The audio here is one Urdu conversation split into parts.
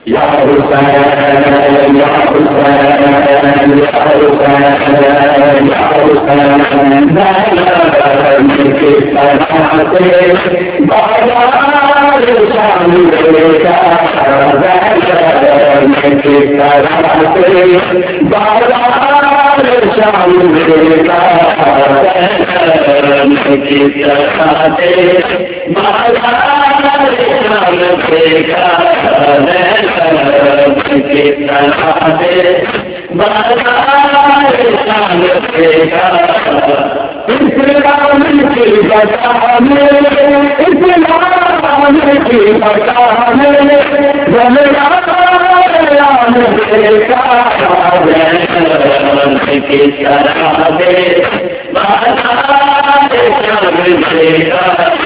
یا حسین یا حسین یا حسین یا حسین زینب کی طرح سے بازار شام لے جا زینب کی طرح سے بازار شام لے جا زینب کی طرح سے بازار شام لے جا کی طرح سے بازار شام لے جا اسلام کی بتا میں اسلام کی بتا میں زمران دیکھا زینب کی طرح سے بازار شام دیکھا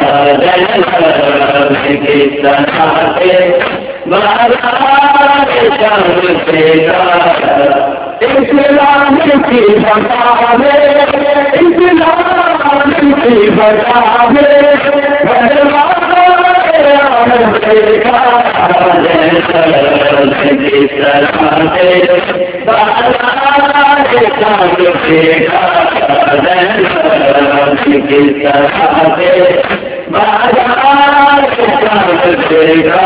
زینب کی طرح سے بازار شام دیکھا اسلام کی بتا میں اسلام کی بتا میں دیکھا زینب کی طرح سے بازار شام دیکھا زینب کی طرح سے بازار شام دیکھا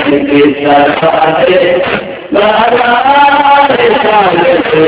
کی طرح سے بازار شام سے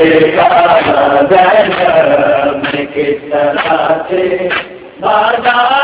بازار